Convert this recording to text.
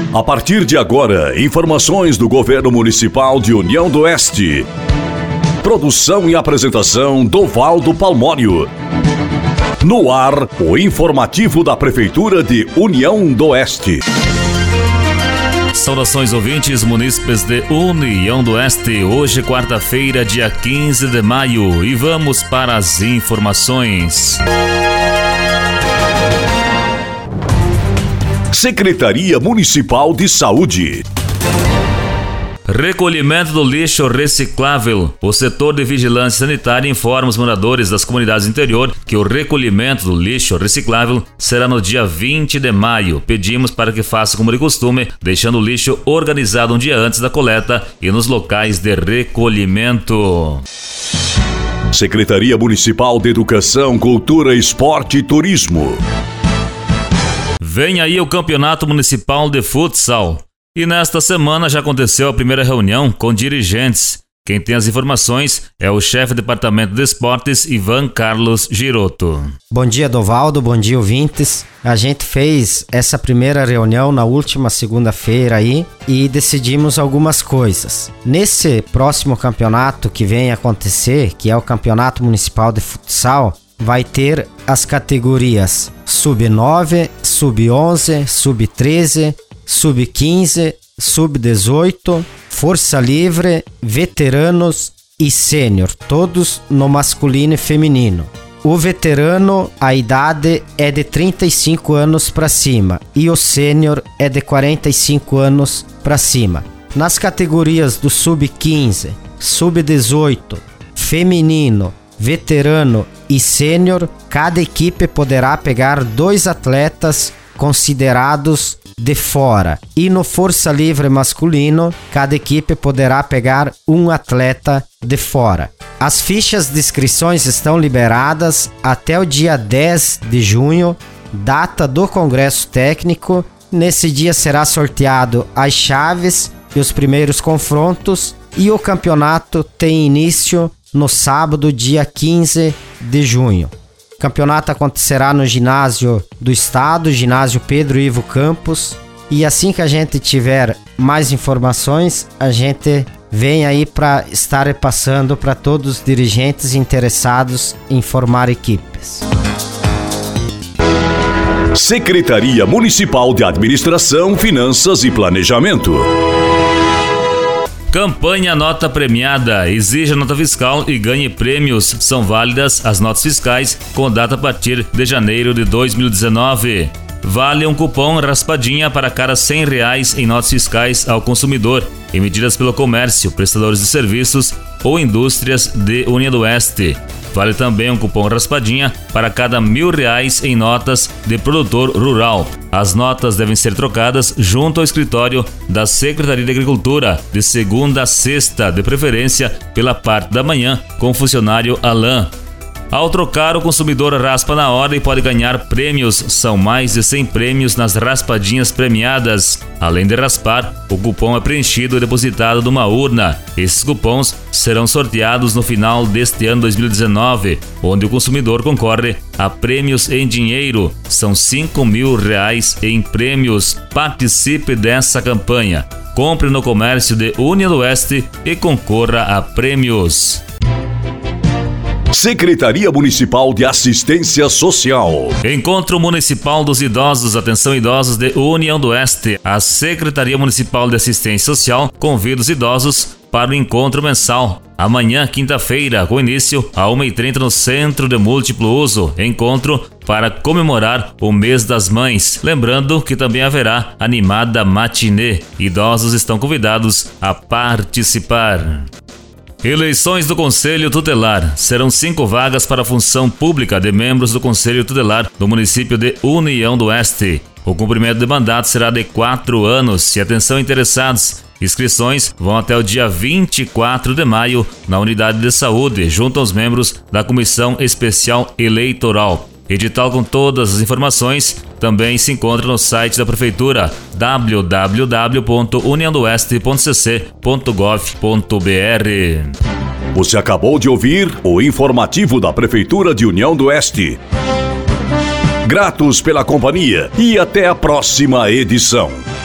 A partir de agora, informações do Governo Municipal de União do Oeste. Produção e apresentação Dovaldo Palmório. No ar, o informativo da Prefeitura de União do Oeste. Saudações ouvintes munícipes de União do Oeste. Hoje, quarta-feira, dia 15 de maio, e vamos para as informações. Secretaria Municipal de Saúde. Recolhimento do lixo reciclável. O setor de vigilância sanitária informa os moradores das comunidades do interior que o recolhimento do lixo reciclável será no dia 20 de maio. Pedimos para que faça como de costume, deixando o lixo organizado um dia antes da coleta e nos locais de recolhimento. Secretaria Municipal de Educação, Cultura, Esporte e Turismo. Vem aí o Campeonato Municipal de Futsal. E nesta semana já aconteceu a primeira reunião com dirigentes. Quem tem as informações é o chefe do Departamento de Esportes, Ivan Carlos Girotto. Bom dia, Dovaldo, bom dia, ouvintes. A gente fez essa primeira reunião na última segunda-feira aí e decidimos algumas coisas. Nesse próximo campeonato que vem acontecer, que é o Campeonato Municipal de Futsal, vai ter as categorias Sub-9, Sub-11, Sub-13, Sub-15, Sub-18, Força Livre, Veteranos e Sênior, todos no masculino e feminino. O veterano, a idade é de 35 anos para cima e o sênior é de 45 anos para cima. Nas categorias do Sub-15, Sub-18, feminino, veterano e sênior, cada equipe poderá pegar 2 atletas considerados de fora. E no Força Livre masculino, cada equipe poderá pegar 1 atleta de fora. As fichas de inscrições estão liberadas até o dia 10 de junho, data do Congresso Técnico. Nesse dia será sorteado as chaves e os primeiros confrontos, e o campeonato tem início no sábado, dia 15 de junho. O campeonato acontecerá no ginásio do estado, ginásio Pedro Ivo Campos, e assim que a gente tiver mais informações, a gente vem aí para estar repassando para todos os dirigentes interessados em formar equipes. Secretaria Municipal de Administração, Finanças e Planejamento. Campanha Nota Premiada. Exija nota fiscal e ganhe prêmios. São válidas as notas fiscais com data a partir de janeiro de 2019. Vale um cupom raspadinha para cada R$100 em notas fiscais ao consumidor, emitidas pelo comércio, prestadores de serviços ou indústrias de União do Oeste. Vale também um cupom raspadinha para cada R$1.000 em notas de produtor rural. As notas devem ser trocadas junto ao escritório da Secretaria de Agricultura, de segunda a sexta, de preferência pela parte da manhã, com o funcionário Alain. Ao trocar, o consumidor raspa na hora e pode ganhar prêmios. São mais de 100 prêmios nas raspadinhas premiadas. Além de raspar, o cupom é preenchido e depositado numa urna. Esses cupons serão sorteados no final deste ano 2019, onde o consumidor concorre a prêmios em dinheiro. São R$5.000 em prêmios. Participe dessa campanha. Compre no comércio de União do Oeste e concorra a prêmios. Secretaria Municipal de Assistência Social. Encontro Municipal dos Idosos. Atenção, idosos de União do Oeste. A Secretaria Municipal de Assistência Social convida os idosos para o encontro mensal. Amanhã, quinta-feira, com início a 1h30 no Centro de Múltiplo Uso. Encontro para comemorar o Mês das Mães. Lembrando que também haverá animada matinê. Idosos estão convidados a participar. Eleições do Conselho Tutelar. Serão 5 vagas para a função pública de membros do Conselho Tutelar do município de União do Oeste. O cumprimento de mandato será de 4 anos. E atenção, interessados, inscrições vão até o dia 24 de maio na Unidade de Saúde, junto aos membros da Comissão Especial Eleitoral. Edital com todas as informações também se encontra no site da Prefeitura, www.uniãodoeste.cc.gov.br. Você acabou de ouvir o informativo da Prefeitura de União do Oeste. Gratos pela companhia e até a próxima edição.